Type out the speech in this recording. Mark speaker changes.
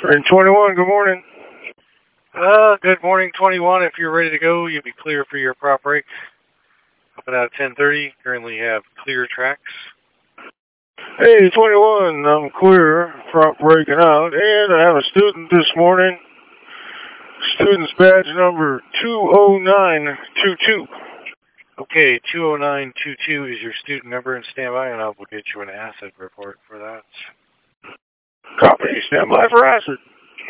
Speaker 1: In 21, good morning.
Speaker 2: Good morning, 21. If you're ready to go, you'll be clear for your prop break. Open out at 10:30. Currently have clear tracks.
Speaker 1: Hey, 21, I'm clear, prop breaking out, and I have a student this morning. Student's badge number 20922.
Speaker 2: Okay, 20922 is your student number, and stand by, and I will get you an asset report for that.
Speaker 1: Copy, stand by for asset.